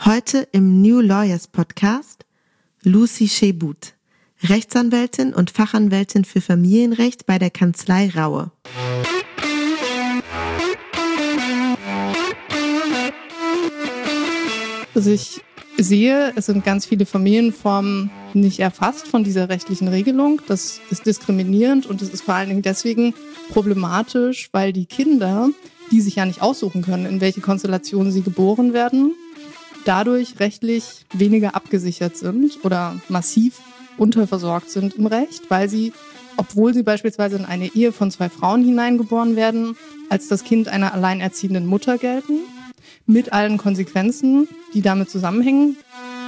Heute im New Lawyers Podcast Lucy Chebut, Rechtsanwältin und Fachanwältin für Familienrecht bei der Kanzlei Raue. Also ich sehe, es sind ganz viele Familienformen nicht erfasst von dieser rechtlichen Regelung. Das ist diskriminierend und es ist vor allen Dingen deswegen problematisch, weil die Kinder, die sich ja nicht aussuchen können, in welche Konstellation sie geboren werden, dadurch rechtlich weniger abgesichert sind oder massiv unterversorgt sind im Recht, weil sie, obwohl sie beispielsweise in eine Ehe von 2 Frauen hineingeboren werden, als das Kind einer alleinerziehenden Mutter gelten, mit allen Konsequenzen, die damit zusammenhängen.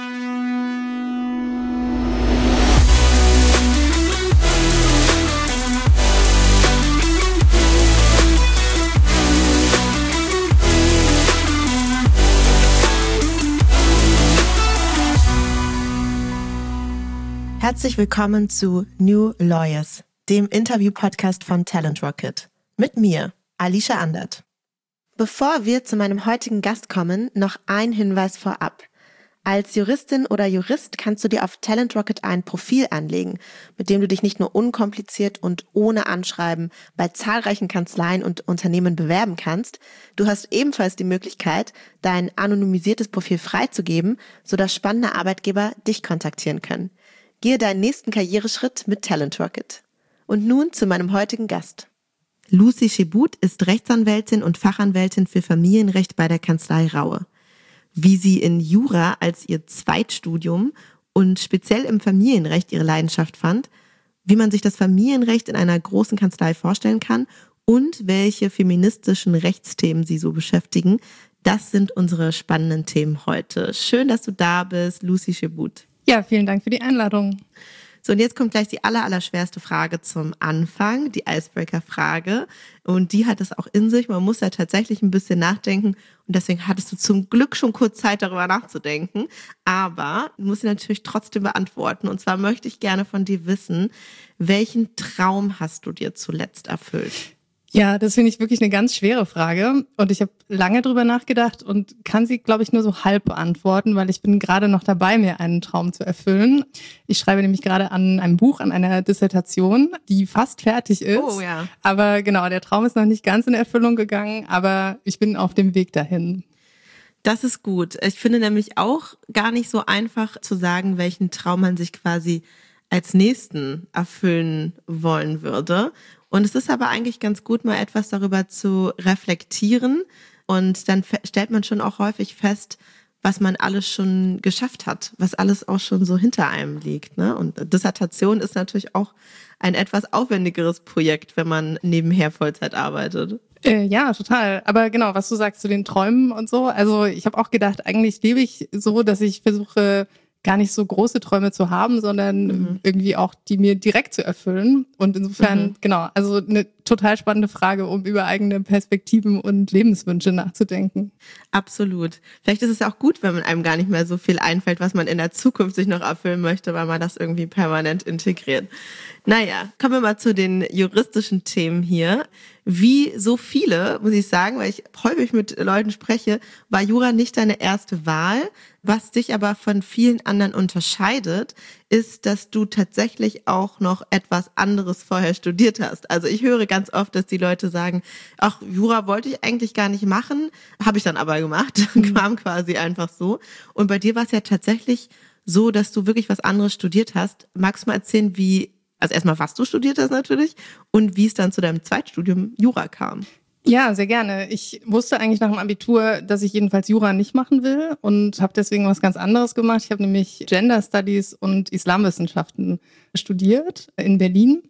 Herzlich willkommen zu New Lawyers, dem Interview-Podcast von Talent Rocket. Mit mir, Alicia Andert. Bevor wir zu meinem heutigen Gast kommen, noch ein Hinweis vorab. Als Juristin oder Jurist kannst du dir auf Talent Rocket ein Profil anlegen, mit dem du dich nicht nur unkompliziert und ohne Anschreiben bei zahlreichen Kanzleien und Unternehmen bewerben kannst, du hast ebenfalls die Möglichkeit, dein anonymisiertes Profil freizugeben, sodass spannende Arbeitgeber dich kontaktieren können. Gehe deinen nächsten Karriereschritt mit Talent Rocket. Und nun zu meinem heutigen Gast. Lucy Chebut ist Rechtsanwältin und Fachanwältin für Familienrecht bei der Kanzlei Raue. Wie sie in Jura als ihr Zweitstudium und speziell im Familienrecht ihre Leidenschaft fand, wie man sich das Familienrecht in einer großen Kanzlei vorstellen kann und welche feministischen Rechtsthemen sie so beschäftigen, das sind unsere spannenden Themen heute. Schön, dass du da bist, Lucy Chebut. Ja, vielen Dank für die Einladung. So, und jetzt kommt gleich die allerschwerste Frage zum Anfang, die Icebreaker-Frage. Und die hat es auch in sich. Man muss da tatsächlich ein bisschen nachdenken. Und deswegen hattest du zum Glück schon kurz Zeit, darüber nachzudenken. Aber du musst sie natürlich trotzdem beantworten. Und zwar möchte ich gerne von dir wissen, welchen Traum hast du dir zuletzt erfüllt? Ja, das finde ich wirklich eine ganz schwere Frage und ich habe lange drüber nachgedacht und kann sie, glaube ich, nur so halb beantworten, weil ich bin gerade noch dabei, mir einen Traum zu erfüllen. Ich schreibe nämlich gerade an einem Buch, an einer Dissertation, die fast fertig ist. Oh ja. Aber genau, der Traum ist noch nicht ganz in Erfüllung gegangen, aber ich bin auf dem Weg dahin. Das ist gut. Ich finde nämlich auch gar nicht so einfach zu sagen, welchen Traum man sich quasi als nächsten erfüllen wollen würde. Und es ist aber eigentlich ganz gut, mal etwas darüber zu reflektieren. Und dann stellt man schon auch häufig fest, was man alles schon geschafft hat, was alles auch schon so hinter einem liegt, ne? Und Dissertation ist natürlich auch ein etwas aufwendigeres Projekt, wenn man nebenher Vollzeit arbeitet. Ja, total. Aber genau, was du sagst zu den Träumen und so. Also ich habe auch gedacht, eigentlich lebe ich so, dass ich versuche, gar nicht so große Träume zu haben, sondern irgendwie auch die mir direkt zu erfüllen. Und insofern, genau, also eine total spannende Frage, um über eigene Perspektiven und Lebenswünsche nachzudenken. Absolut. Vielleicht ist es auch gut, wenn man einem gar nicht mehr so viel einfällt, was man in der Zukunft sich noch erfüllen möchte, weil man das irgendwie permanent integriert. Naja, kommen wir mal zu den juristischen Themen hier. Wie so viele, muss ich sagen, weil ich häufig mit Leuten spreche, war Jura nicht deine erste Wahl. Was dich aber von vielen anderen unterscheidet, ist, dass du tatsächlich auch noch etwas anderes vorher studiert hast. Also ich höre ganz oft, dass die Leute sagen, ach, Jura wollte ich eigentlich gar nicht machen, habe ich dann aber gemacht, kam quasi einfach so. Und bei dir war es ja tatsächlich so, dass du wirklich was anderes studiert hast. Magst du mal erzählen, also erstmal, was du studiert hast natürlich und wie es dann zu deinem Zweitstudium Jura kam? Ja, sehr gerne. Ich wusste eigentlich nach dem Abitur, dass ich jedenfalls Jura nicht machen will und habe deswegen was ganz anderes gemacht. Ich habe nämlich Gender Studies und Islamwissenschaften studiert in Berlin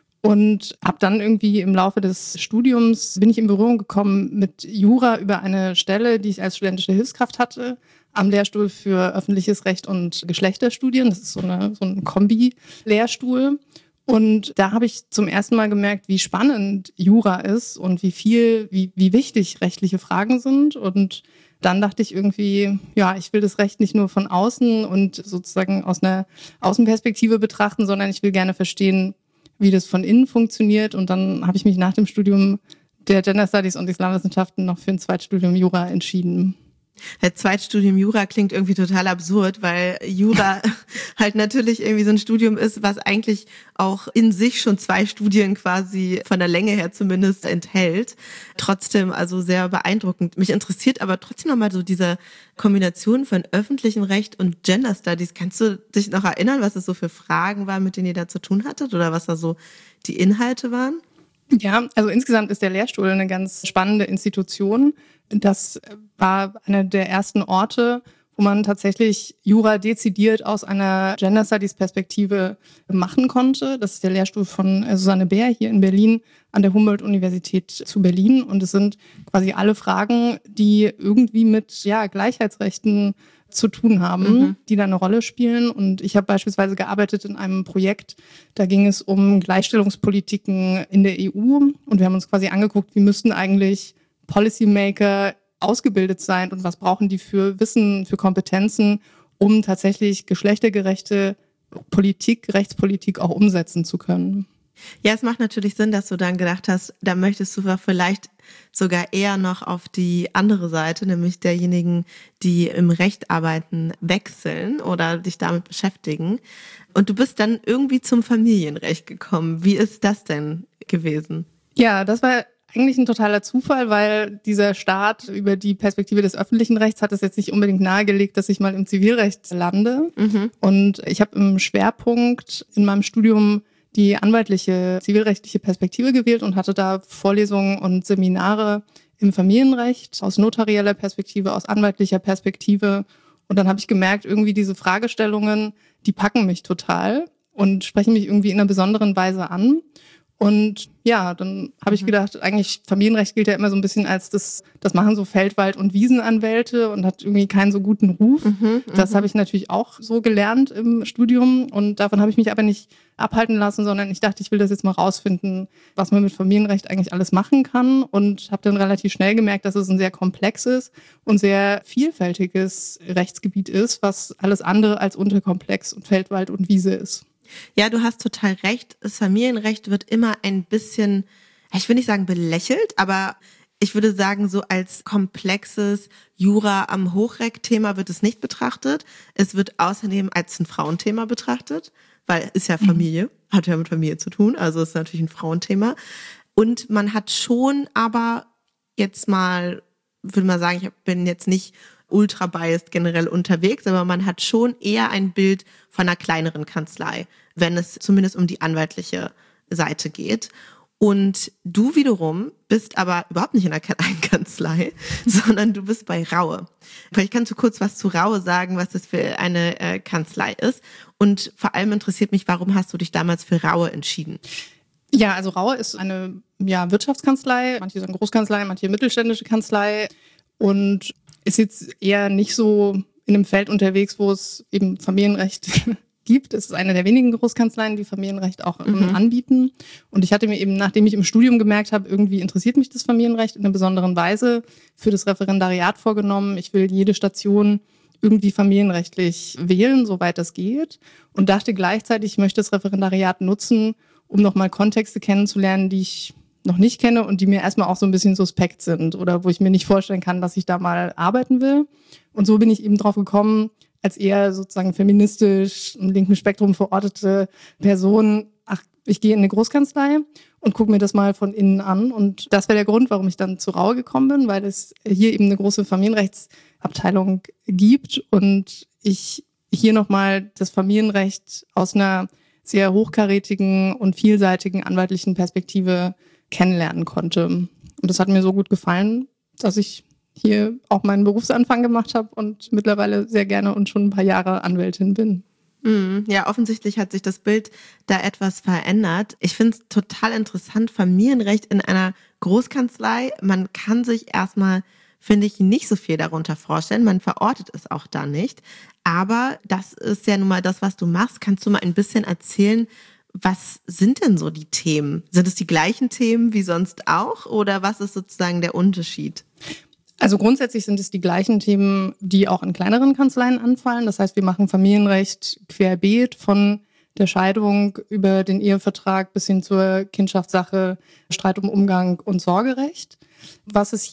und habe dann irgendwie im Laufe des Studiums bin ich in Berührung gekommen mit Jura über eine Stelle, die ich als studentische Hilfskraft hatte am Lehrstuhl für öffentliches Recht und Geschlechterstudien. Das ist so ein Kombi-Lehrstuhl. Und da habe ich zum ersten Mal gemerkt, wie spannend Jura ist und wie wichtig rechtliche Fragen sind. Und dann dachte ich irgendwie, ja, ich will das Recht nicht nur von außen und sozusagen aus einer Außenperspektive betrachten, sondern ich will gerne verstehen, wie das von innen funktioniert. Und dann habe ich mich nach dem Studium der Gender Studies und Islamwissenschaften noch für ein Zweitstudium Jura entschieden. Der Zweitstudium Jura klingt irgendwie total absurd, weil Jura halt natürlich irgendwie so ein Studium ist, was eigentlich auch in sich schon 2 Studien quasi von der Länge her zumindest enthält. Trotzdem also sehr beeindruckend. Mich interessiert aber trotzdem nochmal so diese Kombination von öffentlichem Recht und Gender Studies. Kannst du dich noch erinnern, was es so für Fragen waren, mit denen ihr da zu tun hattet oder was da so die Inhalte waren? Ja, also insgesamt ist der Lehrstuhl eine ganz spannende Institution. Das war einer der ersten Orte, wo man tatsächlich Jura dezidiert aus einer Gender Studies Perspektive machen konnte. Das ist der Lehrstuhl von Susanne Bär hier in Berlin an der Humboldt-Universität zu Berlin. Und es sind quasi alle Fragen, die irgendwie mit Gleichheitsrechten zu tun haben, die da eine Rolle spielen. Und ich habe beispielsweise gearbeitet in einem Projekt, da ging es um Gleichstellungspolitiken in der EU. Und wir haben uns quasi angeguckt, wie müssten eigentlich Policymaker ausgebildet sein und was brauchen die für Wissen, für Kompetenzen, um tatsächlich geschlechtergerechte Politik, Rechtspolitik auch umsetzen zu können. Ja, es macht natürlich Sinn, dass du dann gedacht hast, da möchtest du vielleicht sogar eher noch auf die andere Seite, nämlich derjenigen, die im Recht arbeiten, wechseln oder dich damit beschäftigen. Und du bist dann irgendwie zum Familienrecht gekommen. Wie ist das denn gewesen? Ja, das war eigentlich ein totaler Zufall, weil dieser Start über die Perspektive des öffentlichen Rechts hat es jetzt nicht unbedingt nahegelegt, dass ich mal im Zivilrecht lande. Und ich habe im Schwerpunkt in meinem Studium die anwaltliche, zivilrechtliche Perspektive gewählt und hatte da Vorlesungen und Seminare im Familienrecht aus notarieller Perspektive, aus anwaltlicher Perspektive. Und dann habe ich gemerkt, irgendwie diese Fragestellungen, die packen mich total und sprechen mich irgendwie in einer besonderen Weise an. Und ja, dann habe ich gedacht, eigentlich Familienrecht gilt ja immer so ein bisschen als das machen so Feldwald- und Wiesenanwälte und hat irgendwie keinen so guten Ruf. Das habe ich natürlich auch so gelernt im Studium und davon habe ich mich aber nicht abhalten lassen, sondern ich dachte, ich will das jetzt mal rausfinden, was man mit Familienrecht eigentlich alles machen kann und habe dann relativ schnell gemerkt, dass es ein sehr komplexes und sehr vielfältiges Rechtsgebiet ist, was alles andere als unterkomplex und Feldwald und Wiese ist. Ja, du hast total recht. Das Familienrecht wird immer ein bisschen, ich will nicht sagen belächelt, aber ich würde sagen, so als komplexes Jura am Hochrecht-Thema wird es nicht betrachtet. Es wird außerdem als ein Frauenthema betrachtet, weil ist ja Familie, hat ja mit Familie zu tun, also ist natürlich ein Frauenthema. Und man hat schon aber jetzt mal, würde man sagen, ich bin jetzt nicht ultra biased generell unterwegs, aber man hat schon eher ein Bild von einer kleineren Kanzlei, wenn es zumindest um die anwaltliche Seite geht. Und du wiederum bist aber überhaupt nicht in einer kleinen Kanzlei, sondern du bist bei Raue. Vielleicht kannst du kurz was zu Raue sagen, was das für eine Kanzlei ist. Und vor allem interessiert mich, warum hast du dich damals für Raue entschieden? Ja, also Raue ist eine Wirtschaftskanzlei, manche sagen Großkanzlei, manche mittelständische Kanzlei und ist jetzt eher nicht so in einem Feld unterwegs, wo es eben Familienrecht gibt. Es ist eine der wenigen Großkanzleien, die Familienrecht auch anbieten. Und ich hatte mir eben, nachdem ich im Studium gemerkt habe, irgendwie interessiert mich das Familienrecht in einer besonderen Weise, für das Referendariat vorgenommen. Ich will jede Station irgendwie familienrechtlich wählen, soweit das geht. Und dachte gleichzeitig, ich möchte das Referendariat nutzen, um nochmal Kontexte kennenzulernen, die ich noch nicht kenne und die mir erstmal auch so ein bisschen suspekt sind oder wo ich mir nicht vorstellen kann, dass ich da mal arbeiten will. Und so bin ich eben drauf gekommen, als eher sozusagen feministisch im linken Spektrum verortete Person, ich gehe in eine Großkanzlei und gucke mir das mal von innen an. Und das wäre der Grund, warum ich dann zu Raue gekommen bin, weil es hier eben eine große Familienrechtsabteilung gibt und ich hier nochmal das Familienrecht aus einer sehr hochkarätigen und vielseitigen anwaltlichen Perspektive kennenlernen konnte. Und das hat mir so gut gefallen, dass ich hier auch meinen Berufsanfang gemacht habe und mittlerweile sehr gerne und schon ein paar Jahre Anwältin bin. Ja, offensichtlich hat sich das Bild da etwas verändert. Ich finde es total interessant, Familienrecht in einer Großkanzlei. Man kann sich erstmal, finde ich, nicht so viel darunter vorstellen. Man verortet es auch da nicht. Aber das ist ja nun mal das, was du machst. Kannst du mal ein bisschen erzählen, was sind denn so die Themen? Sind es die gleichen Themen wie sonst auch oder was ist sozusagen der Unterschied? Also grundsätzlich sind es die gleichen Themen, die auch in kleineren Kanzleien anfallen. Das heißt, wir machen Familienrecht querbeet von der Scheidung über den Ehevertrag bis hin zur Kindschaftssache, Streit um Umgang und Sorgerecht. Was es hier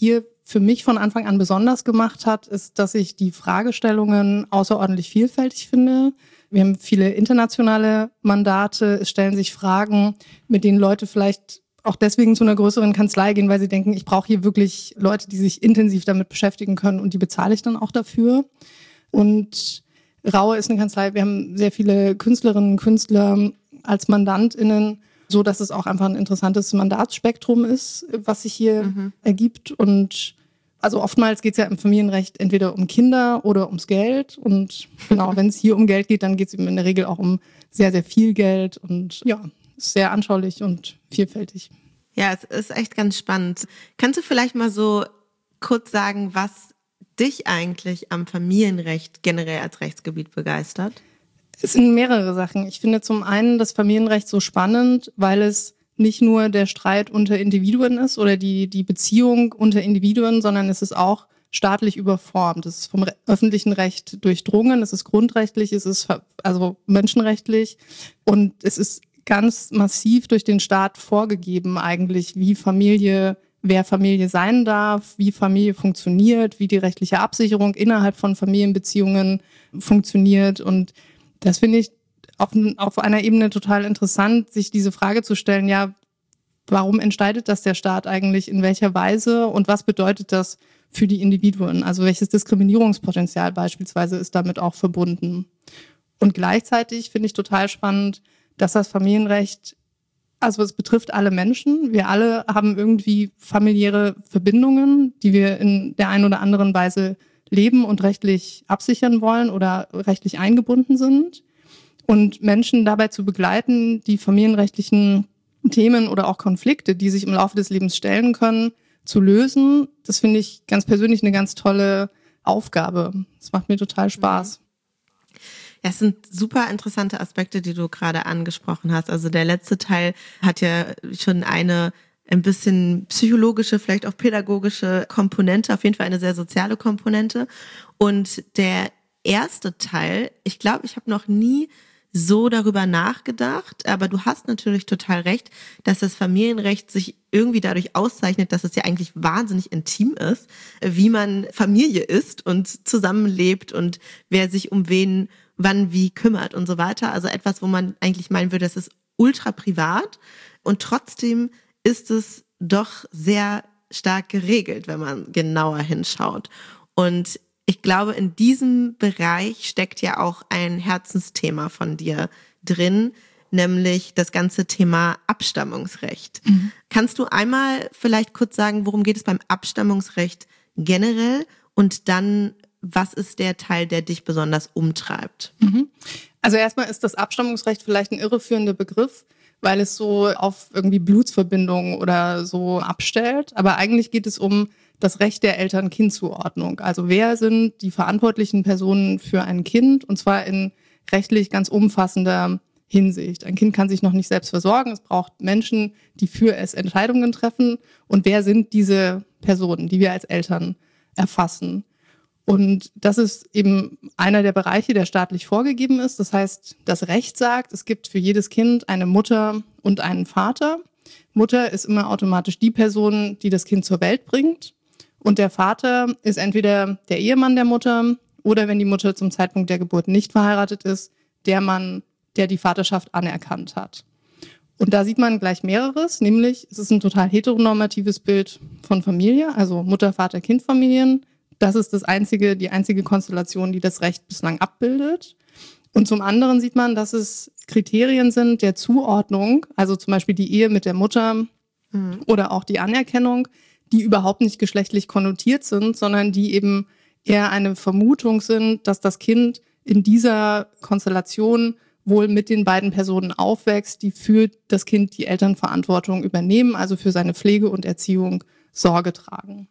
für mich von Anfang an besonders gemacht hat, ist, dass ich die Fragestellungen außerordentlich vielfältig finde. Wir haben viele internationale Mandate, es stellen sich Fragen, mit denen Leute vielleicht auch deswegen zu einer größeren Kanzlei gehen, weil sie denken, ich brauche hier wirklich Leute, die sich intensiv damit beschäftigen können und die bezahle ich dann auch dafür. Und Raue ist eine Kanzlei, wir haben sehr viele Künstlerinnen und Künstler als MandantInnen, so dass es auch einfach ein interessantes Mandatsspektrum ist, was sich hier ergibt. Und also oftmals geht es ja im Familienrecht entweder um Kinder oder ums Geld. Und genau, wenn es hier um Geld geht, dann geht es eben in der Regel auch um sehr, sehr viel Geld. Und ja, ist sehr anschaulich und vielfältig. Ja, es ist echt ganz spannend. Kannst du vielleicht mal so kurz sagen, was dich eigentlich am Familienrecht generell als Rechtsgebiet begeistert? Es sind mehrere Sachen. Ich finde zum einen das Familienrecht so spannend, weil es nicht nur der Streit unter Individuen ist oder die Beziehung unter Individuen, sondern es ist auch staatlich überformt. Es ist vom öffentlichen Recht durchdrungen, es ist grundrechtlich, es ist also menschenrechtlich und es ist ganz massiv durch den Staat vorgegeben eigentlich, wer Familie sein darf, wie Familie funktioniert, wie die rechtliche Absicherung innerhalb von Familienbeziehungen funktioniert. Und das finde ich auf einer Ebene total interessant, sich diese Frage zu stellen, ja, warum entscheidet das der Staat eigentlich, in welcher Weise und was bedeutet das für die Individuen? Also welches Diskriminierungspotenzial beispielsweise ist damit auch verbunden? Und gleichzeitig finde ich total spannend, dass das Familienrecht, also es betrifft alle Menschen. Wir alle haben irgendwie familiäre Verbindungen, die wir in der einen oder anderen Weise leben und rechtlich absichern wollen oder rechtlich eingebunden sind. Und Menschen dabei zu begleiten, die familienrechtlichen Themen oder auch Konflikte, die sich im Laufe des Lebens stellen können, zu lösen, das finde ich ganz persönlich eine ganz tolle Aufgabe. Das macht mir total Spaß. Ja, es sind super interessante Aspekte, die du gerade angesprochen hast. Also der letzte Teil hat ja schon ein bisschen psychologische, vielleicht auch pädagogische Komponente, auf jeden Fall eine sehr soziale Komponente. Und der erste Teil, ich glaube, ich habe noch nie so darüber nachgedacht, aber du hast natürlich total recht, dass das Familienrecht sich irgendwie dadurch auszeichnet, dass es ja eigentlich wahnsinnig intim ist, wie man Familie ist und zusammenlebt und wer sich um wen wann wie kümmert und so weiter. Also etwas, wo man eigentlich meinen würde, das ist ultra privat und trotzdem ist es doch sehr stark geregelt, wenn man genauer hinschaut. Und ich glaube, in diesem Bereich steckt ja auch ein Herzensthema von dir drin, nämlich das ganze Thema Abstammungsrecht. Kannst du einmal vielleicht kurz sagen, worum geht es beim Abstammungsrecht generell und dann, was ist der Teil, der dich besonders umtreibt? Also erstmal ist das Abstammungsrecht vielleicht ein irreführender Begriff, weil es so auf irgendwie Blutsverbindungen oder so abstellt. Aber eigentlich geht es um das Recht der Eltern-Kind-Zuordnung. Also wer sind die verantwortlichen Personen für ein Kind? Und zwar in rechtlich ganz umfassender Hinsicht. Ein Kind kann sich noch nicht selbst versorgen. Es braucht Menschen, die für es Entscheidungen treffen. Und wer sind diese Personen, die wir als Eltern erfassen? Und das ist eben einer der Bereiche, der staatlich vorgegeben ist. Das heißt, das Recht sagt, es gibt für jedes Kind eine Mutter und einen Vater. Mutter ist immer automatisch die Person, die das Kind zur Welt bringt. Und der Vater ist entweder der Ehemann der Mutter oder, wenn die Mutter zum Zeitpunkt der Geburt nicht verheiratet ist, der Mann, der die Vaterschaft anerkannt hat. Und da sieht man gleich mehreres, nämlich es ist ein total heteronormatives Bild von Familie, also Mutter, Vater, Kind-Familien. Das ist die einzige Konstellation, die das Recht bislang abbildet. Und zum anderen sieht man, dass es Kriterien sind der Zuordnung, also zum Beispiel die Ehe mit der Mutter oder auch die Anerkennung, die überhaupt nicht geschlechtlich konnotiert sind, sondern die eben eher eine Vermutung sind, dass das Kind in dieser Konstellation wohl mit den beiden Personen aufwächst, die für das Kind die Elternverantwortung übernehmen, also für seine Pflege und Erziehung Sorge tragen.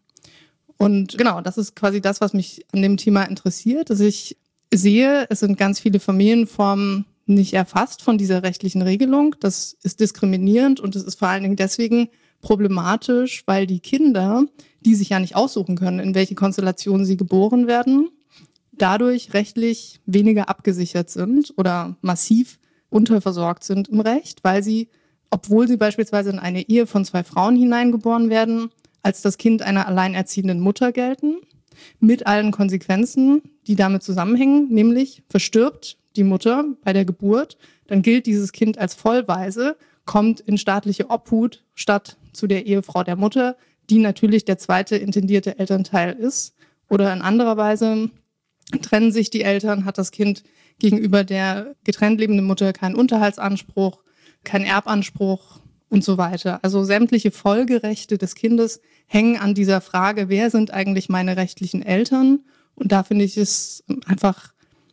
Und genau, das ist quasi das, was mich an dem Thema interessiert, dass ich sehe, es sind ganz viele Familienformen nicht erfasst von dieser rechtlichen Regelung. Das ist diskriminierend und es ist vor allen Dingen deswegen problematisch, weil die Kinder, die sich ja nicht aussuchen können, in welche Konstellation sie geboren werden, dadurch rechtlich weniger abgesichert sind oder massiv unterversorgt sind im Recht, weil sie, obwohl sie beispielsweise in eine Ehe von 2 Frauen hineingeboren werden, als das Kind einer alleinerziehenden Mutter gelten, mit allen Konsequenzen, die damit zusammenhängen, nämlich verstirbt die Mutter bei der Geburt, dann gilt dieses Kind als Vollwaise, kommt in staatliche Obhut statt zu der Ehefrau der Mutter, die natürlich der zweite intendierte Elternteil ist. Oder in anderer Weise trennen sich die Eltern, hat das Kind gegenüber der getrennt lebenden Mutter keinen Unterhaltsanspruch, keinen Erbanspruch und so weiter. Also sämtliche Folgerechte des Kindes hängen an dieser Frage, wer sind eigentlich meine rechtlichen Eltern? Und da finde ich es einfach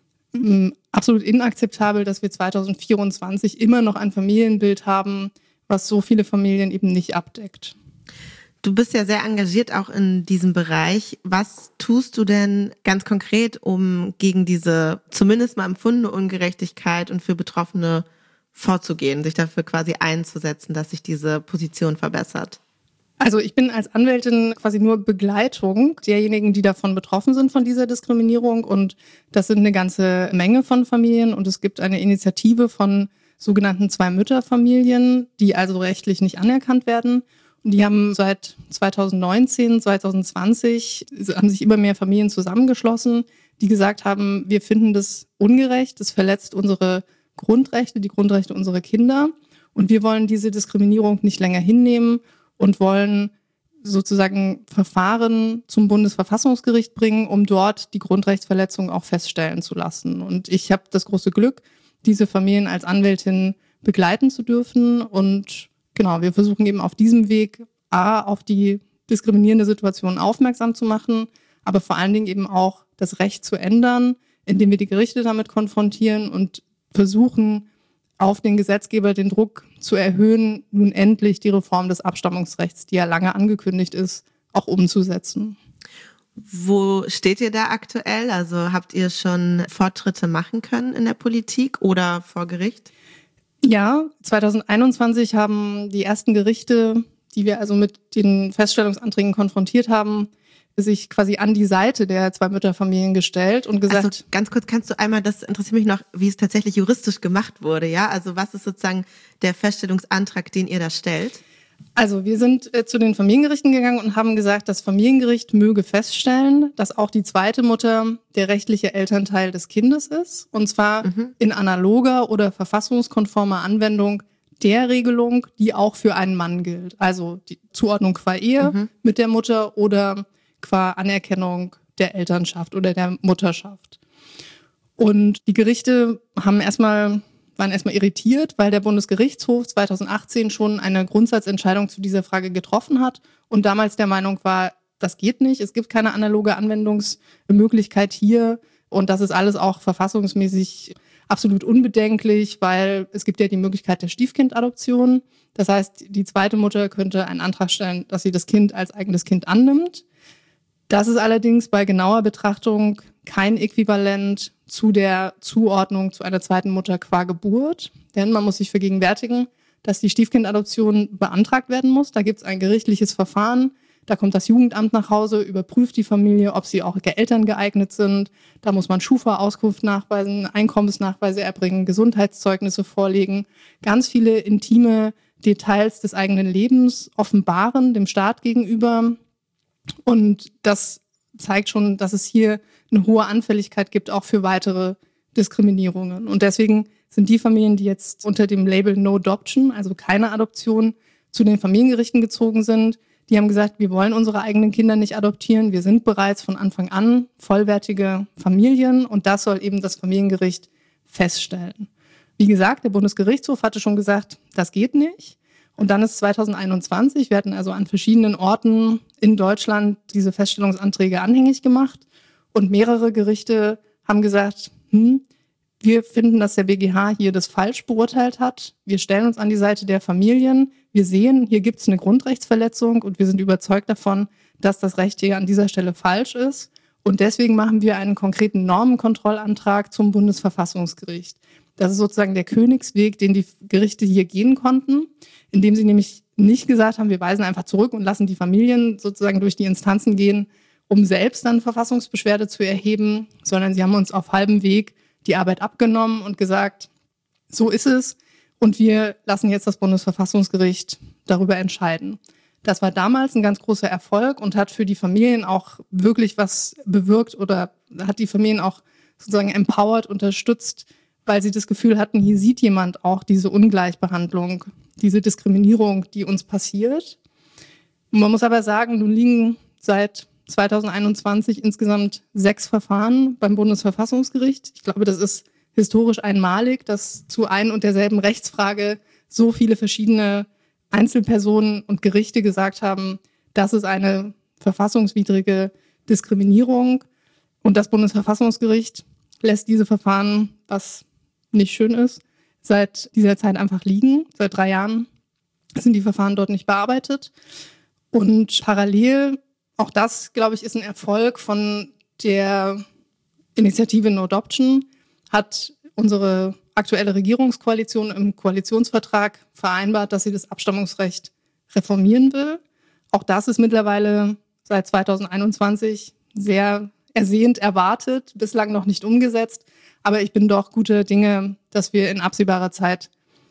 absolut inakzeptabel, dass wir 2024 immer noch ein Familienbild haben, was so viele Familien eben nicht abdeckt. Du bist ja sehr engagiert auch in diesem Bereich. Was tust du denn ganz konkret, um gegen diese zumindest mal empfundene Ungerechtigkeit und für Betroffene vorzugehen, sich dafür quasi einzusetzen, dass sich diese Position verbessert? Also ich bin als Anwältin quasi nur Begleitung derjenigen, die davon betroffen sind, von dieser Diskriminierung. Und das sind eine ganze Menge von Familien. Und es gibt eine Initiative von sogenannten Zwei-Mütter-Familien, die also rechtlich nicht anerkannt werden. Und die haben seit 2019, 2020 haben sich immer mehr Familien zusammengeschlossen, die gesagt haben, wir finden das ungerecht, das verletzt unsere Grundrechte, die Grundrechte unserer Kinder. Und wir wollen diese Diskriminierung nicht länger hinnehmen und wollen sozusagen Verfahren zum Bundesverfassungsgericht bringen, um dort die Grundrechtsverletzung auch feststellen zu lassen. Und ich habe das große Glück, diese Familien als Anwältin begleiten zu dürfen. Und genau, wir versuchen eben auf diesem Weg auf die diskriminierende Situation aufmerksam zu machen, aber vor allen Dingen eben auch das Recht zu ändern, indem wir die Gerichte damit konfrontieren und versuchen, auf den Gesetzgeber den Druck zu erhöhen, nun endlich die Reform des Abstammungsrechts, die ja lange angekündigt ist, auch umzusetzen. Wo steht ihr da aktuell? Also habt ihr schon Fortschritte machen können in der Politik oder vor Gericht? Ja, 2021 haben die ersten Gerichte, die wir also mit den Feststellungsanträgen konfrontiert haben, sich quasi an die Seite der Zwei-Mütter-Familien gestellt und gesagt... Also ganz kurz, kannst du einmal, das interessiert mich noch, wie es tatsächlich juristisch gemacht wurde, ja? Also was ist sozusagen der Feststellungsantrag, den ihr da stellt? Also wir sind zu den Familiengerichten gegangen und haben gesagt, das Familiengericht möge feststellen, dass auch die zweite Mutter der rechtliche Elternteil des Kindes ist. Und zwar in analoger oder verfassungskonformer Anwendung der Regelung, die auch für einen Mann gilt. Also die Zuordnung qua Ehe mit der Mutter oder qua Anerkennung der Elternschaft oder der Mutterschaft. Und die Gerichte waren erstmal irritiert, weil der Bundesgerichtshof 2018 schon eine Grundsatzentscheidung zu dieser Frage getroffen hat und damals der Meinung war, das geht nicht, es gibt keine analoge Anwendungsmöglichkeit hier und das ist alles auch verfassungsmäßig absolut unbedenklich, weil es gibt ja die Möglichkeit der Stiefkindadoption. Das heißt, die zweite Mutter könnte einen Antrag stellen, dass sie das Kind als eigenes Kind annimmt. Das ist allerdings bei genauer Betrachtung kein Äquivalent zu der Zuordnung zu einer zweiten Mutter qua Geburt. Denn man muss sich vergegenwärtigen, dass die Stiefkindadoption beantragt werden muss. Da gibt es ein gerichtliches Verfahren. Da kommt das Jugendamt nach Hause, überprüft die Familie, ob sie auch Eltern geeignet sind. Da muss man Schufa-Auskunft nachweisen, Einkommensnachweise erbringen, Gesundheitszeugnisse vorlegen. Ganz viele intime Details des eigenen Lebens offenbaren dem Staat gegenüber. Und das zeigt schon, dass es hier eine hohe Anfälligkeit gibt, auch für weitere Diskriminierungen. Und deswegen sind die Familien, die jetzt unter dem Label No Adoption, also keine Adoption, zu den Familiengerichten gezogen sind, die haben gesagt, wir wollen unsere eigenen Kinder nicht adoptieren. Wir sind bereits von Anfang an vollwertige Familien und das soll eben das Familiengericht feststellen. Wie gesagt, der Bundesgerichtshof hatte schon gesagt, das geht nicht. Und dann ist 2021, wir hatten also an verschiedenen Orten in Deutschland diese Feststellungsanträge anhängig gemacht und mehrere Gerichte haben gesagt, wir finden, dass der BGH hier das falsch beurteilt hat. Wir stellen uns an die Seite der Familien. Wir sehen, hier gibt es eine Grundrechtsverletzung und wir sind überzeugt davon, dass das Recht hier an dieser Stelle falsch ist. Und deswegen machen wir einen konkreten Normenkontrollantrag zum Bundesverfassungsgericht. Das ist sozusagen der Königsweg, den die Gerichte hier gehen konnten, indem sie nämlich nicht gesagt haben, wir weisen einfach zurück und lassen die Familien sozusagen durch die Instanzen gehen, um selbst dann Verfassungsbeschwerde zu erheben, sondern sie haben uns auf halbem Weg die Arbeit abgenommen und gesagt, so ist es und wir lassen jetzt das Bundesverfassungsgericht darüber entscheiden. Das war damals ein ganz großer Erfolg und hat für die Familien auch wirklich was bewirkt oder hat die Familien auch sozusagen empowered, unterstützt, weil sie das Gefühl hatten, hier sieht jemand auch diese Ungleichbehandlung, diese Diskriminierung, die uns passiert. Und man muss aber sagen, nun liegen seit 2021 insgesamt 6 Verfahren beim Bundesverfassungsgericht. Ich glaube, das ist historisch einmalig, dass zu ein und derselben Rechtsfrage so viele verschiedene Einzelpersonen und Gerichte gesagt haben, das ist eine verfassungswidrige Diskriminierung. Und das Bundesverfassungsgericht lässt diese Verfahren, was nicht schön ist, seit dieser Zeit einfach liegen. Seit 3 Jahren sind die Verfahren dort nicht bearbeitet. Und parallel, auch das, glaube ich, ist ein Erfolg von der Initiative No Adoption, hat unsere aktuelle Regierungskoalition im Koalitionsvertrag vereinbart, dass sie das Abstammungsrecht reformieren will. Auch das ist mittlerweile seit 2021 sehr ersehnt erwartet, bislang noch nicht umgesetzt. Aber ich bin doch guter Dinge, dass wir in absehbarer Zeit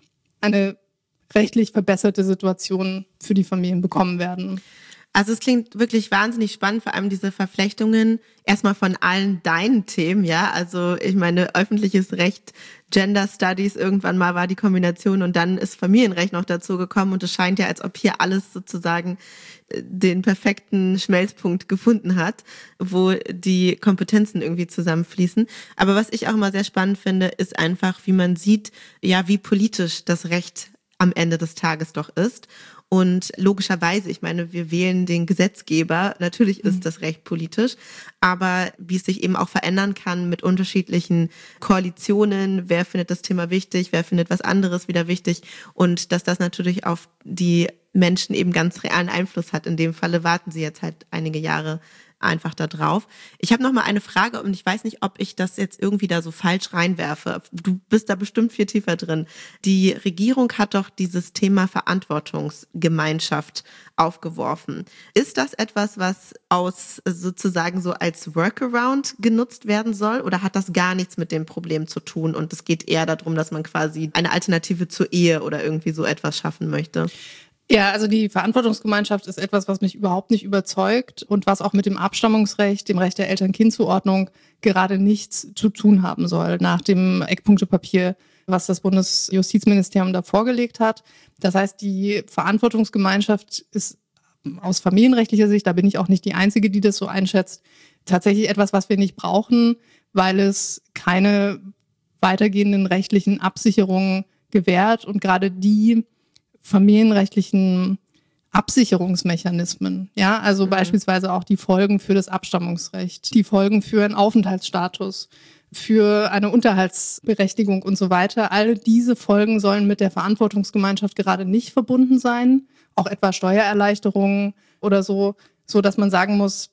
eine rechtlich verbesserte Situation für die Familien bekommen werden. Also es klingt wirklich wahnsinnig spannend, vor allem diese Verflechtungen erstmal von allen deinen Themen, ja. Also ich meine, öffentliches Recht, Gender Studies, irgendwann mal war die Kombination und dann ist Familienrecht noch dazu gekommen und es scheint ja, als ob hier alles sozusagen den perfekten Schmelzpunkt gefunden hat, wo die Kompetenzen irgendwie zusammenfließen. Aber was ich auch immer sehr spannend finde, ist einfach, wie man sieht, ja, wie politisch das Recht am Ende des Tages doch ist. Und logischerweise, ich meine, wir wählen den Gesetzgeber, natürlich ist das Recht politisch, aber wie es sich eben auch verändern kann mit unterschiedlichen Koalitionen, wer findet das Thema wichtig, wer findet was anderes wieder wichtig und dass das natürlich auf die Menschen eben ganz realen Einfluss hat. In dem Falle warten sie jetzt halt einige Jahre einfach da drauf. Ich habe noch mal eine Frage und ich weiß nicht, ob ich das jetzt irgendwie da so falsch reinwerfe. Du bist da bestimmt viel tiefer drin. Die Regierung hat doch dieses Thema Verantwortungsgemeinschaft aufgeworfen. Ist das etwas, was aus sozusagen so als Workaround genutzt werden soll oder hat das gar nichts mit dem Problem zu tun und es geht eher darum, dass man quasi eine Alternative zur Ehe oder irgendwie so etwas schaffen möchte? Ja, also die Verantwortungsgemeinschaft ist etwas, was mich überhaupt nicht überzeugt und was auch mit dem Abstammungsrecht, dem Recht der Eltern-Kind-Zuordnung gerade nichts zu tun haben soll nach dem Eckpunktepapier, was das Bundesjustizministerium da vorgelegt hat. Das heißt, die Verantwortungsgemeinschaft ist aus familienrechtlicher Sicht, da bin ich auch nicht die Einzige, die das so einschätzt, tatsächlich etwas, was wir nicht brauchen, weil es keine weitergehenden rechtlichen Absicherungen gewährt und gerade die familienrechtlichen Absicherungsmechanismen, ja, also beispielsweise auch die Folgen für das Abstammungsrecht, die Folgen für einen Aufenthaltsstatus, für eine Unterhaltsberechtigung und so weiter. All diese Folgen sollen mit der Verantwortungsgemeinschaft gerade nicht verbunden sein, auch etwa Steuererleichterungen oder so, so dass man sagen muss,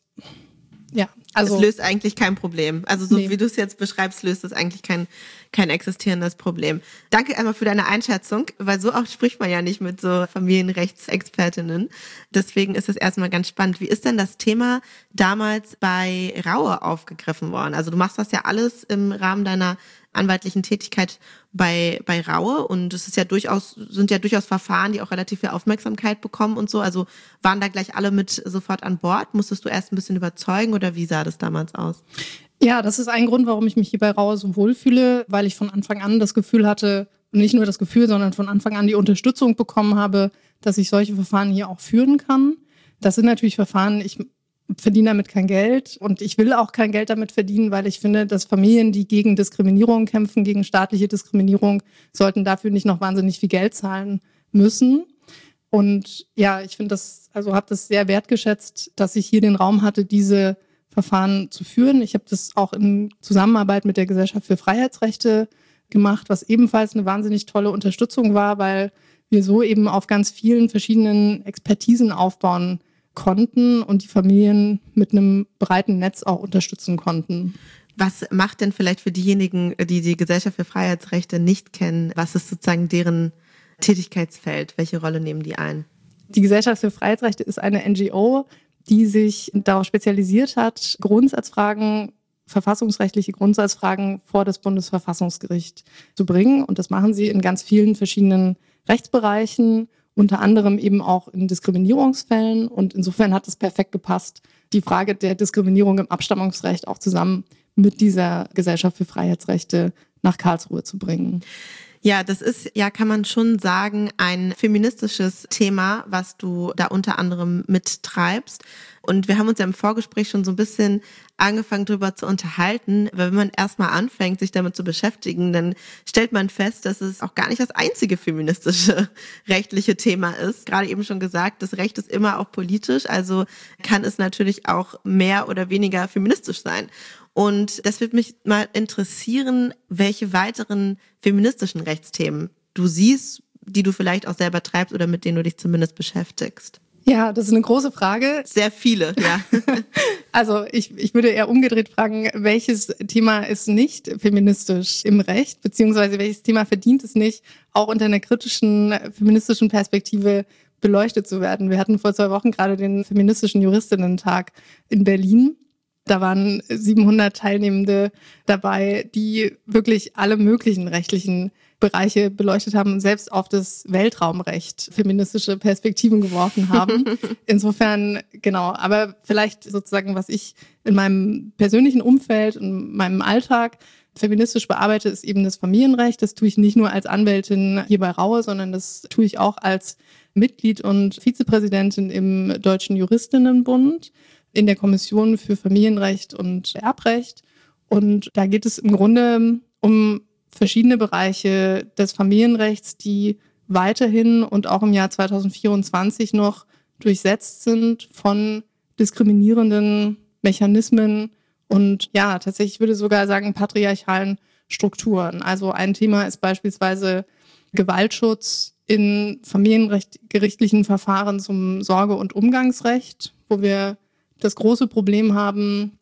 ja, also es löst eigentlich kein Problem. Also so nee. wie du es jetzt beschreibst, löst es eigentlich kein existierendes Problem. Danke einmal für deine Einschätzung, weil so oft spricht man ja nicht mit so Familienrechtsexpertinnen. Deswegen ist es erstmal ganz spannend. Wie ist denn das Thema damals bei Raue aufgegriffen worden? Also du machst das ja alles im Rahmen deiner anwaltlichen Tätigkeit bei Raue und es ist ja sind ja durchaus Verfahren, die auch relativ viel Aufmerksamkeit bekommen und so. Also waren da gleich alle mit sofort an Bord? Musstest du erst ein bisschen überzeugen oder wie sah das damals aus? Ja, das ist ein Grund, warum ich mich hier bei Raue so wohlfühle, weil ich von Anfang an das Gefühl hatte, nicht nur das Gefühl, sondern von Anfang an die Unterstützung bekommen habe, dass ich solche Verfahren hier auch führen kann. Das sind natürlich Verfahren, ich verdiene damit kein Geld und ich will auch kein Geld damit verdienen, weil ich finde, dass Familien, die gegen Diskriminierung kämpfen, gegen staatliche Diskriminierung, sollten dafür nicht noch wahnsinnig viel Geld zahlen müssen. Und ja, ich finde das, also habe das sehr wertgeschätzt, dass ich hier den Raum hatte, diese Verfahren zu führen. Ich habe das auch in Zusammenarbeit mit der Gesellschaft für Freiheitsrechte gemacht, was ebenfalls eine wahnsinnig tolle Unterstützung war, weil wir so eben auf ganz vielen verschiedenen Expertisen aufbauen konnten und die Familien mit einem breiten Netz auch unterstützen konnten. Was macht denn vielleicht für diejenigen, die die Gesellschaft für Freiheitsrechte nicht kennen, was ist sozusagen deren Tätigkeitsfeld? Welche Rolle nehmen die ein? Die Gesellschaft für Freiheitsrechte ist eine NGO, die sich darauf spezialisiert hat, Grundsatzfragen, verfassungsrechtliche Grundsatzfragen vor das Bundesverfassungsgericht zu bringen. Und das machen sie in ganz vielen verschiedenen Rechtsbereichen. unter anderem eben auch in Diskriminierungsfällen. Und insofern hat es perfekt gepasst, die Frage der Diskriminierung im Abstammungsrecht auch zusammen mit dieser Gesellschaft für Freiheitsrechte nach Karlsruhe zu bringen. Ja, das ist ja, kann man schon sagen, ein feministisches Thema, was du da unter anderem mittreibst. Und wir haben uns ja im Vorgespräch schon so ein bisschen angefangen, darüber zu unterhalten. Weil wenn man erstmal anfängt, sich damit zu beschäftigen, dann stellt man fest, dass es auch gar nicht das einzige feministische rechtliche Thema ist. Gerade eben schon gesagt, das Recht ist immer auch politisch, also kann es natürlich auch mehr oder weniger feministisch sein. Und das würde mich mal interessieren, welche weiteren feministischen Rechtsthemen du siehst, die du vielleicht auch selber treibst oder mit denen du dich zumindest beschäftigst. Ja, das ist eine große Frage. Sehr viele, ja. Also ich würde eher umgedreht fragen, welches Thema ist nicht feministisch im Recht, beziehungsweise welches Thema verdient es nicht, auch unter einer kritischen feministischen Perspektive beleuchtet zu werden. Wir hatten vor 2 Wochen gerade den feministischen Juristinnen-Tag in Berlin. Da waren 700 Teilnehmende dabei, die wirklich alle möglichen rechtlichen Bereiche beleuchtet haben und selbst auf das Weltraumrecht feministische Perspektiven geworfen haben. Insofern, genau, aber vielleicht sozusagen, was ich in meinem persönlichen Umfeld, in meinem Alltag feministisch bearbeite, ist eben das Familienrecht. Das tue ich nicht nur als Anwältin hier bei Raue, sondern das tue ich auch als Mitglied und Vizepräsidentin im Deutschen Juristinnenbund in der Kommission für Familienrecht und Erbrecht. Und da geht es im Grunde um verschiedene Bereiche des Familienrechts, die weiterhin und auch im Jahr 2024 noch durchsetzt sind von diskriminierenden Mechanismen und ja, tatsächlich würde ich sogar sagen patriarchalen Strukturen. Also ein Thema ist beispielsweise Gewaltschutz in familiengerichtlichen Verfahren zum Sorge- und Umgangsrecht, wo wir das große Problem haben,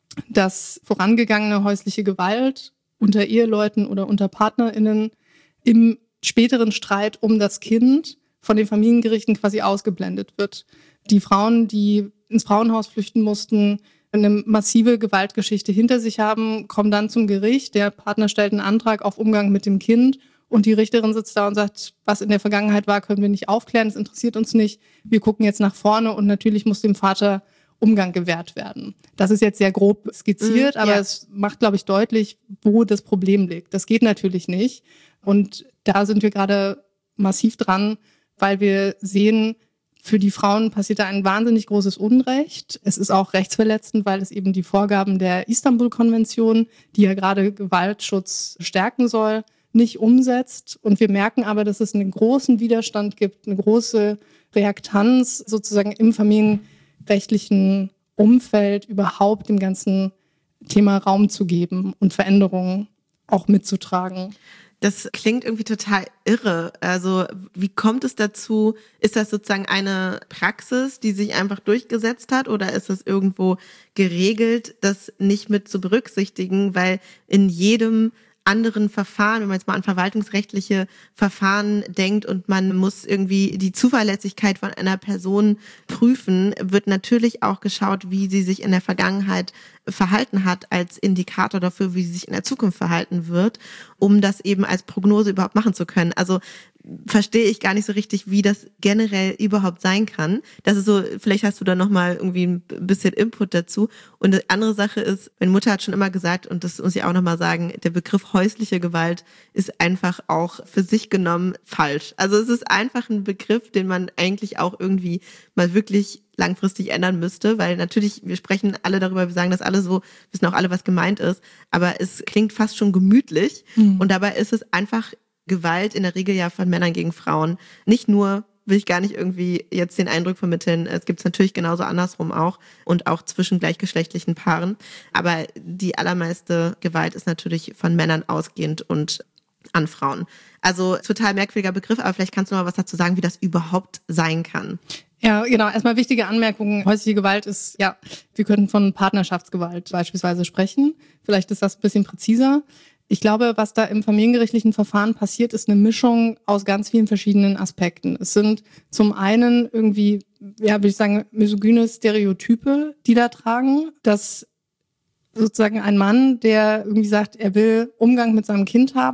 dass vorangegangene häusliche Gewalt unter Eheleuten oder unter PartnerInnen im späteren Streit um das Kind von den Familiengerichten quasi ausgeblendet wird. Die Frauen, die ins Frauenhaus flüchten mussten, eine massive Gewaltgeschichte hinter sich haben, kommen dann zum Gericht. Der Partner stellt einen Antrag auf Umgang mit dem Kind und die Richterin sitzt da und sagt, was in der Vergangenheit war, können wir nicht aufklären, das interessiert uns nicht. Wir gucken jetzt nach vorne und natürlich muss dem Vater Umgang gewährt werden. Das ist jetzt sehr grob skizziert, aber es macht, glaube ich, deutlich, wo das Problem liegt. Das geht natürlich nicht. Und da sind wir gerade massiv dran, weil wir sehen, für die Frauen passiert da ein wahnsinnig großes Unrecht. Es ist auch rechtsverletzend, weil es eben die Vorgaben der Istanbul-Konvention, die ja gerade Gewaltschutz stärken soll, nicht umsetzt. Und wir merken aber, dass es einen großen Widerstand gibt, eine große Reaktanz sozusagen im familienrechtlichen Umfeld überhaupt dem ganzen Thema Raum zu geben und Veränderungen auch mitzutragen. Das klingt irgendwie total irre. Also wie kommt es dazu? Ist das sozusagen eine Praxis, die sich einfach durchgesetzt hat oder ist es irgendwo geregelt, das nicht mit zu berücksichtigen? Weil in jedem anderen Verfahren, wenn man jetzt mal an verwaltungsrechtliche Verfahren denkt und man muss irgendwie die Zuverlässigkeit von einer Person prüfen, wird natürlich auch geschaut, wie sie sich in der Vergangenheit verhalten hat als Indikator dafür, wie sie sich in der Zukunft verhalten wird, um das eben als Prognose überhaupt machen zu können. Also verstehe ich gar nicht so richtig, wie das generell überhaupt sein kann. Das ist so, vielleicht hast du da nochmal irgendwie ein bisschen Input dazu. Und eine andere Sache ist, meine Mutter hat schon immer gesagt, und das muss ich auch nochmal sagen, der Begriff häusliche Gewalt ist einfach auch für sich genommen falsch. Also es ist einfach ein Begriff, den man eigentlich auch irgendwie mal wirklich langfristig ändern müsste, weil natürlich, wir sprechen alle darüber, wir sagen das alle so, wissen auch alle, was gemeint ist, aber es klingt fast schon gemütlich und dabei ist es einfach Gewalt in der Regel ja von Männern gegen Frauen. Nicht nur, will ich gar nicht irgendwie jetzt den Eindruck vermitteln, es gibt es natürlich genauso andersrum auch und auch zwischen gleichgeschlechtlichen Paaren, aber die allermeiste Gewalt ist natürlich von Männern ausgehend und an Frauen. Also total merkwürdiger Begriff, aber vielleicht kannst du mal was dazu sagen, wie das überhaupt sein kann. Ja, genau. Erstmal wichtige Anmerkungen. Häusliche Gewalt ist, ja, wir können von Partnerschaftsgewalt beispielsweise sprechen. Vielleicht ist das ein bisschen präziser. Ich glaube, was da im familiengerichtlichen Verfahren passiert, ist eine Mischung aus ganz vielen verschiedenen Aspekten. Es sind zum einen irgendwie, ja, würde ich sagen, misogyne Stereotype, die da tragen, dass sozusagen ein Mann, der irgendwie sagt, er will Umgang mit seinem Kind haben,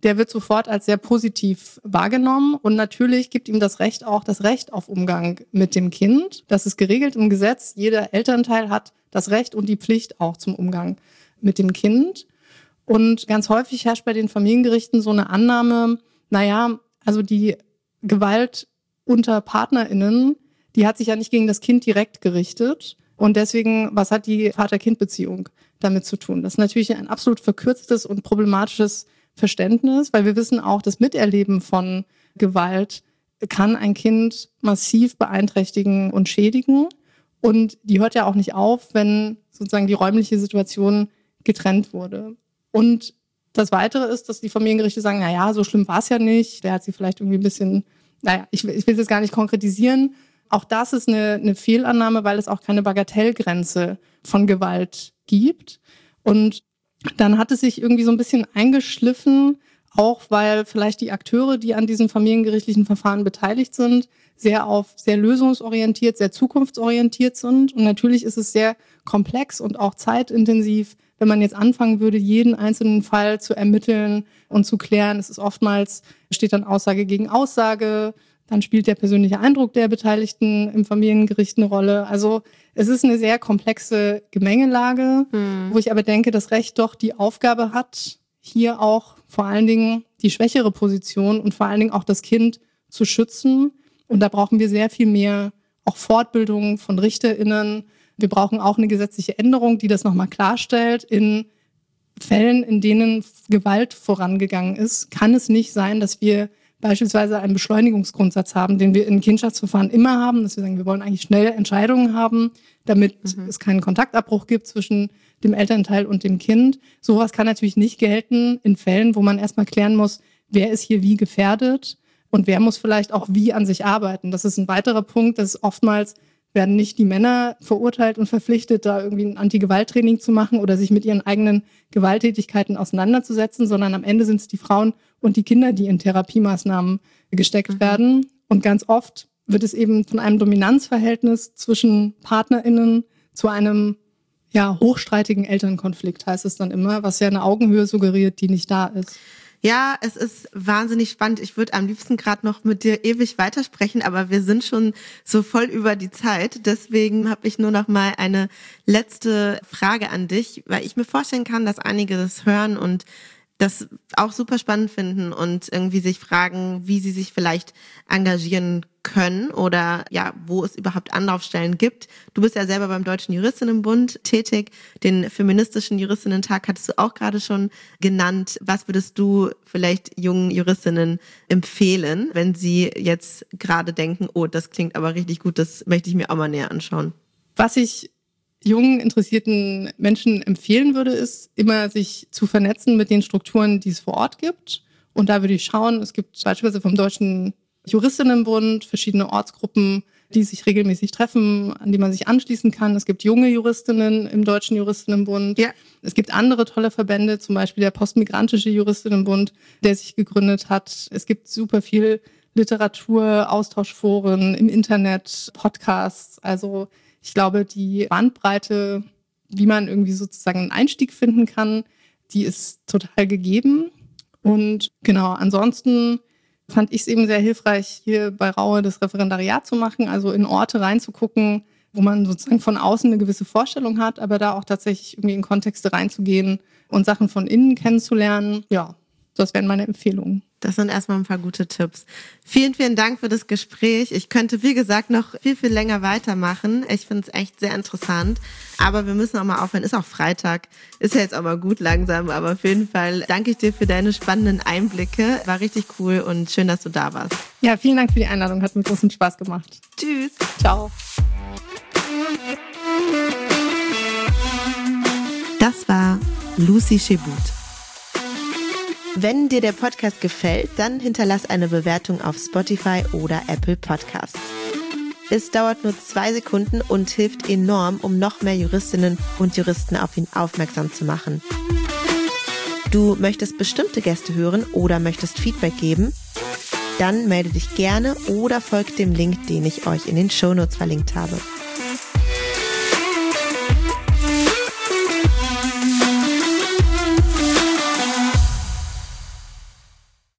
der wird sofort als sehr positiv wahrgenommen. Und natürlich gibt ihm das Recht auf Umgang mit dem Kind. Das ist geregelt im Gesetz. Jeder Elternteil hat das Recht und die Pflicht auch zum Umgang mit dem Kind. Und ganz häufig herrscht bei den Familiengerichten so eine Annahme, also die Gewalt unter PartnerInnen, die hat sich ja nicht gegen das Kind direkt gerichtet. Und deswegen, was hat die Vater-Kind-Beziehung damit zu tun? Das ist natürlich ein absolut verkürztes und problematisches Verständnis, weil wir wissen auch, das Miterleben von Gewalt kann ein Kind massiv beeinträchtigen und schädigen. Und die hört ja auch nicht auf, wenn sozusagen die räumliche Situation getrennt wurde. Und das Weitere ist, dass die Familiengerichte sagen, so schlimm war es ja nicht. Der hat sie vielleicht irgendwie ein bisschen, ich will es jetzt gar nicht konkretisieren. Auch das ist eine Fehlannahme, weil es auch keine Bagatellgrenze von Gewalt gibt. Und dann hat es sich irgendwie so ein bisschen eingeschliffen, auch weil vielleicht die Akteure, die an diesen familiengerichtlichen Verfahren beteiligt sind, sehr lösungsorientiert, sehr zukunftsorientiert sind. Und natürlich ist es sehr komplex und auch zeitintensiv, wenn man jetzt anfangen würde, jeden einzelnen Fall zu ermitteln und zu klären. Es ist oftmals, steht dann Aussage gegen Aussage, dann spielt der persönliche Eindruck der Beteiligten im Familiengericht eine Rolle. Also es ist eine sehr komplexe Gemengelage, wo ich aber denke, das Recht doch die Aufgabe hat, hier auch vor allen Dingen die schwächere Position und vor allen Dingen auch das Kind zu schützen. Und da brauchen wir sehr viel mehr auch Fortbildung von RichterInnen. Wir brauchen auch eine gesetzliche Änderung, die das nochmal klarstellt. In Fällen, in denen Gewalt vorangegangen ist, kann es nicht sein, dass wir beispielsweise einen Beschleunigungsgrundsatz haben, den wir in Kindschaftsverfahren immer haben, dass wir sagen, wir wollen eigentlich schnell Entscheidungen haben, damit es keinen Kontaktabbruch gibt zwischen dem Elternteil und dem Kind. Sowas kann natürlich nicht gelten in Fällen, wo man erstmal klären muss, wer ist hier wie gefährdet und wer muss vielleicht auch wie an sich arbeiten. Das ist ein weiterer Punkt, dass oftmals werden nicht die Männer verurteilt und verpflichtet, da irgendwie ein Anti-Gewalt-Training zu machen oder sich mit ihren eigenen Gewalttätigkeiten auseinanderzusetzen, sondern am Ende sind es die Frauen und die Kinder, die in Therapiemaßnahmen gesteckt werden. Und ganz oft wird es eben von einem Dominanzverhältnis zwischen PartnerInnen zu einem hochstreitigen Elternkonflikt, heißt es dann immer, was ja eine Augenhöhe suggeriert, die nicht da ist. Ja, es ist wahnsinnig spannend. Ich würde am liebsten gerade noch mit dir ewig weitersprechen, aber wir sind schon so voll über die Zeit. Deswegen habe ich nur noch mal eine letzte Frage an dich, weil ich mir vorstellen kann, dass einige das hören und das auch super spannend finden und irgendwie sich fragen, wie sie sich vielleicht engagieren können oder wo es überhaupt Anlaufstellen gibt. Du bist ja selber beim Deutschen Juristinnenbund tätig. Den feministischen Juristinnentag hattest du auch gerade schon genannt. Was würdest du vielleicht jungen Juristinnen empfehlen, wenn sie jetzt gerade denken, oh, das klingt aber richtig gut, das möchte ich mir auch mal näher anschauen? Was ich jungen, interessierten Menschen empfehlen würde, ist immer sich zu vernetzen mit den Strukturen, die es vor Ort gibt. Und da würde ich schauen, es gibt beispielsweise vom Deutschen Juristinnenbund verschiedene Ortsgruppen, die sich regelmäßig treffen, an die man sich anschließen kann. Es gibt junge Juristinnen im Deutschen Juristinnenbund. Ja. Es gibt andere tolle Verbände, zum Beispiel der Postmigrantische Juristinnenbund, der sich gegründet hat. Es gibt super viel Literatur, Austauschforen im Internet, Podcasts. Also ich glaube, die Bandbreite, wie man irgendwie sozusagen einen Einstieg finden kann, die ist total gegeben. Und genau, ansonsten fand ich es eben sehr hilfreich, hier bei Raue das Referendariat zu machen, also in Orte reinzugucken, wo man sozusagen von außen eine gewisse Vorstellung hat, aber da auch tatsächlich irgendwie in Kontexte reinzugehen und Sachen von innen kennenzulernen. Ja, das wären meine Empfehlungen. Das sind erstmal ein paar gute Tipps. Vielen, vielen Dank für das Gespräch. Ich könnte, wie gesagt, noch viel, viel länger weitermachen. Ich finde es echt sehr interessant. Aber wir müssen auch mal aufhören. Ist auch Freitag. Ist ja jetzt auch mal gut langsam. Aber auf jeden Fall danke ich dir für deine spannenden Einblicke. War richtig cool und schön, dass du da warst. Ja, vielen Dank für die Einladung. Hat mir großen Spaß gemacht. Tschüss. Ciao. Das war Lucy Chebut. Wenn dir der Podcast gefällt, dann hinterlass eine Bewertung auf Spotify oder Apple Podcasts. Es dauert nur 2 Sekunden und hilft enorm, um noch mehr Juristinnen und Juristen auf ihn aufmerksam zu machen. Du möchtest bestimmte Gäste hören oder möchtest Feedback geben? Dann melde dich gerne oder folgt dem Link, den ich euch in den Shownotes verlinkt habe.